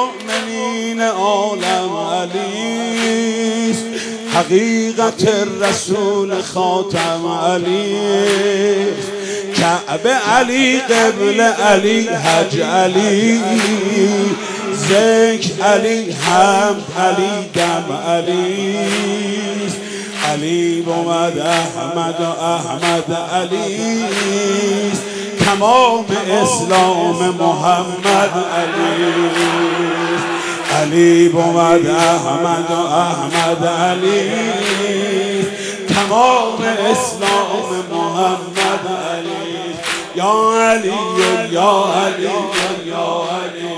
المؤمنین عالم علی، حقیقت رسول خاتم علی، کعبه علی، قبل علی، حج علی، ذکر علی، حمد علی، دم علی، علی بود احمد و احمد علی، تمام اسلام محمد علی، علی بود احمد و احمد علی، تمام اسلام محمد علی، یا علی یا علی یا علی.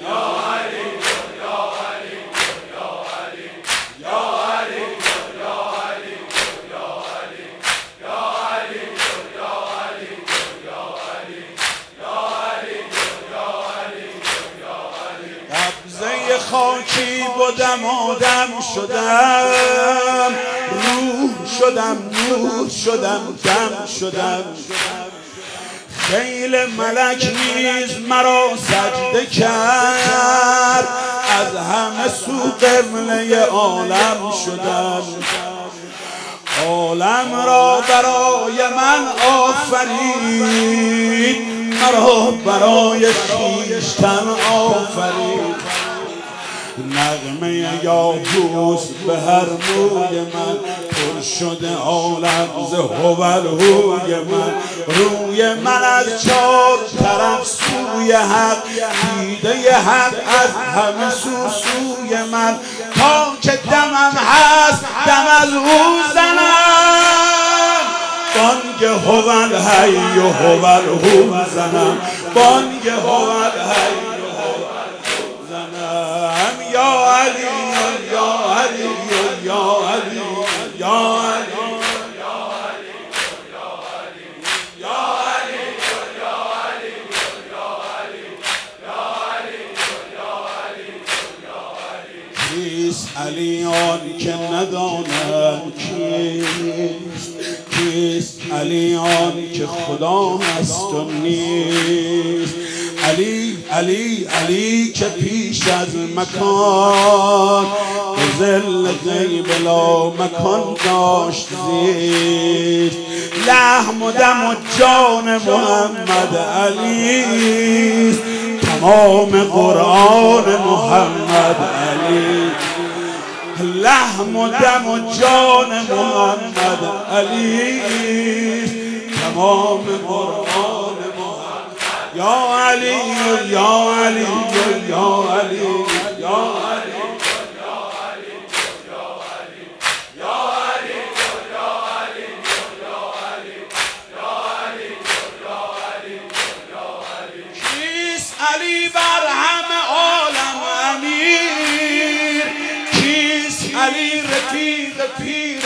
خاکی بودم آدم شدم، روح شدم نور شدم دم شدم، خیل ملک نیز مرا سجده کرد، از همه سو قبله عالم شدم، عالم را برای من آفرید، مرا برای خویشتن آفرید، نغمه یاهوس به هر موی من پر شده عالم ز هوالهوی من، روی من از چار طرف سوی حق، دیده حق از همه سوی من، تا که دمم هست دم از او زنم، بانگ هوالحی و هوالهو زنم، بانگ هوالحی یا علی یا علی یا علی یا علی کیست علیان که ندانم کیست، کیست علیان که خدا هست و نیست، علی علی علی که پیش از مکان به ظل غیب لا مکان داشت زیست، لحم و دم و جان محمد علی، تمام قرآن محمد علی، لحم و دم و جان محمد علی، تمام قرآن یا علی یا علی یا علی یا علی کیست علی بر همه عالم امیر، کیست علی رفیق پیر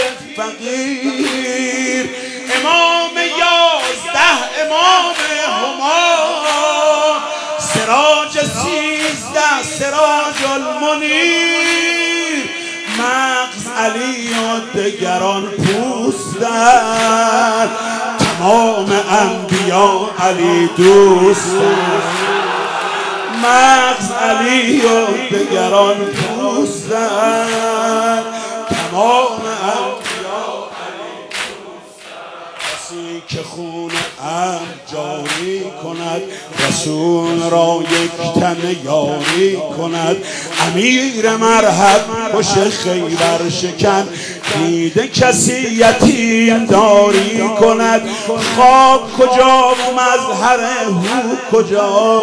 فقیر، امام 11 امام همام، سراج 13 سراج المنیر، مغز علی و دگران پوستند، تمام انبیا علی دوستند، مغز علی و دگران پوستند، تمام انبیا علی دوستند، کسی که خون عهد جاری کند، رسول را یک تن یاری کند، امیر مرحب خوش خیبر شکن، دیده کسی یتیم داری کند، خواب کجا و مظهر هو کجا،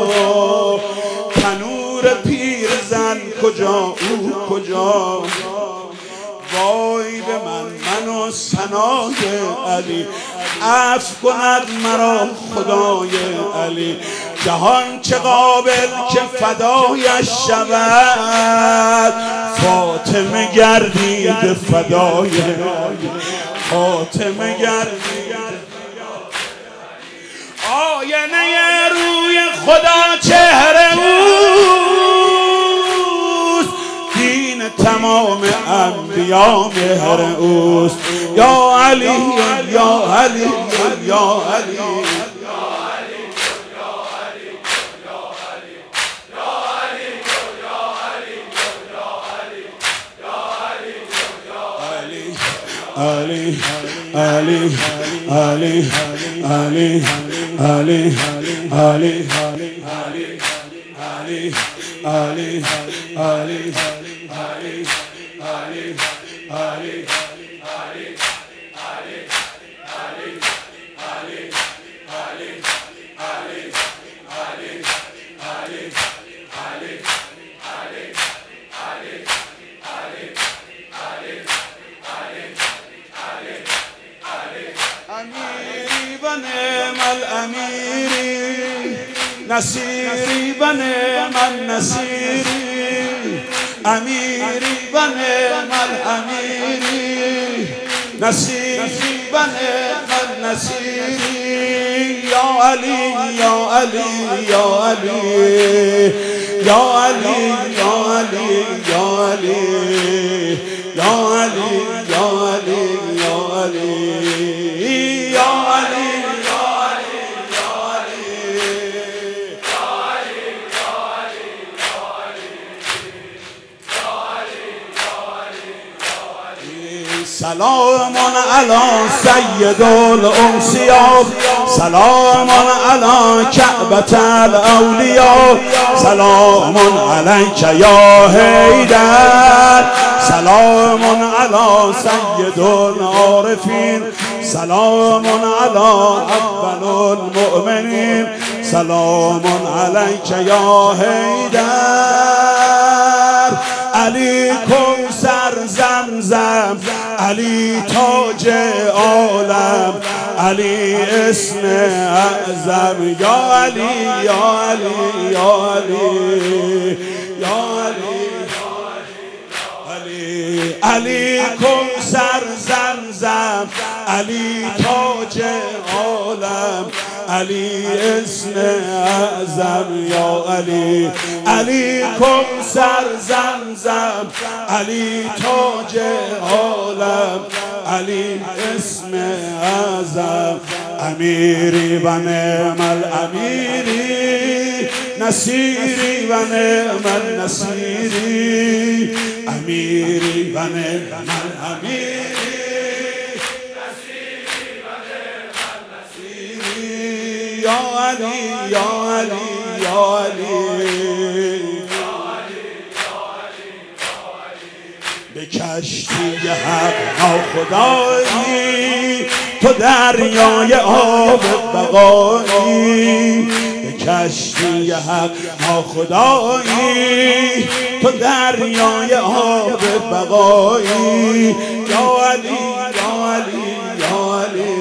تنور پیرزن کجا او کجا، وای به من و ثنای علی، عفو کند مرا خدای علی، جهان چه قابل که فدایش شود، فاطمه گردید فدای فاطمه گردید، آینه روی خدا چهره اوست، دین تمام انبیا مهر اوست، یا علی یا علی یا علی علی علی علی علی علی علی علی علی أميري ونعم الأميري نصيري ونعم النصيري أميري ونعم الأميري نصيري ونعم النصيري يا علي يا علي يا علي يا علي يا علي يا علي يا علي يا علي يا علي سلام على سيد الأنسياء سلام على كعبة الأولياء سلام عليك يا حيدر سلام على سيد العارفين سلام على أول المؤمنين سلام عليك يا حيدر عليكم سر زمزم علی تاج عالم علی اسم اعظم یا علی یا علی یا علی یا علی علی کن سر زمزم علی تاج عالم علی اسم اعظم یا علی علی کن سر زمزم علی تاج عالم علی اسم اعظم امیری و نعم الامیری نصیری و نعم النصیری امیری و نعم الامیری یا علی یا علی یا علی به کشتی حق ناخدایی تو دریای آب بقایی به کشتی حق ناخدایی تو دریای آب بقایی یا علی یا علی یا علی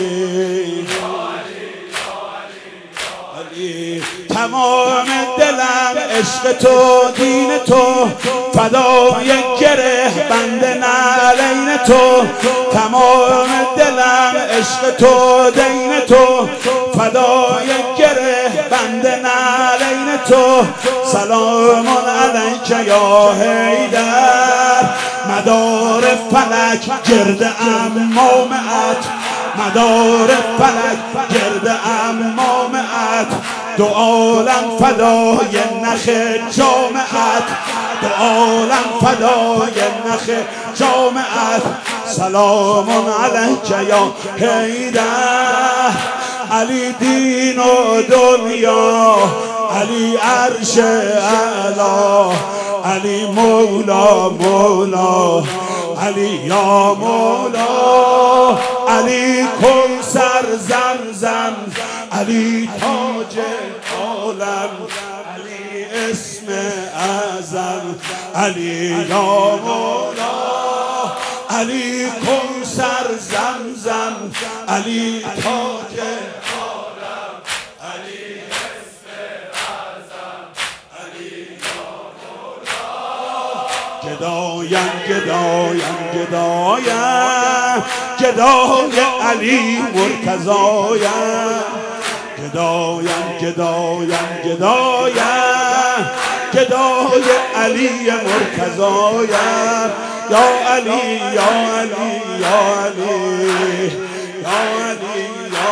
تمام دلم عشق تو دین تو فدای گره بند نعلین تو تمام دلم عشق تو دین تو فدای گره بند نعلین تو سلام علیک یا حیدر مدار فلک گرد امامت مدار فلک گرد امامت دو عالم فدای نخ جامعت دو عالم فدای نخ جامعت سلام علیک یا حیدر علی دین و دنیا علی عرش اعلا علی مولا مولا علی یا مولا علی کن سر زمزم علی تاج عالم علی اسم اعظم علی یا مولا علی کن سر زمزم علی تاج عالم علی اسم اعظم علی یا مولا گدایم گدایم گدایم گدای علی مرتضایم گدایم گدایم گدایم گدای علی مرتضایم یا علی یا علی یا علی یا علی یا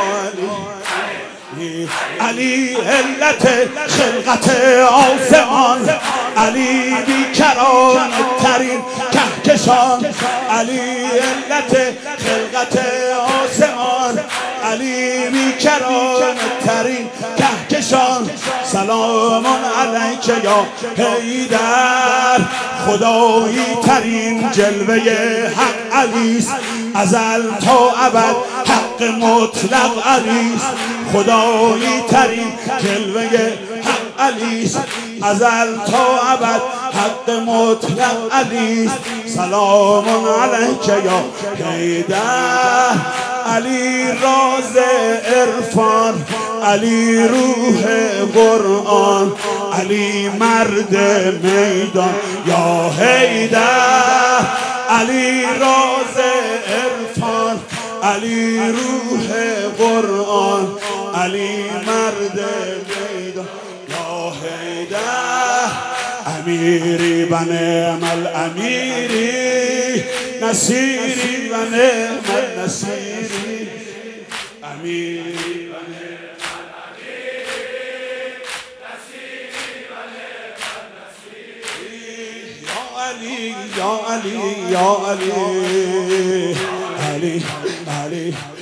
علی علی علت خلقت آسمان علی بیکران ترین کهکشان، علی علت خلقت آسمان، علی بیکران ترین کهکشان. سلام علیک یا حیدر، خدایی ترین جلوه حق علیست، ازل تا ابد حق مطلق علیست. خدایی ترین جلوه حق علیست، ازل تا ابد حق مطلق علیست. سلام علیک یا حیدر، علی راز عرفان، علی روح قرآن، علی مرد میدان یا حیدر. علی راز عرفان، علی روح قرآن، علی مرد میدان یا حیدر. امیری و نعم الامیری، نصیری و نعم النصیری، امیری و نعم الامیری، نصیری و نعم النصیری. یا علی یا علی یا علی، علی علی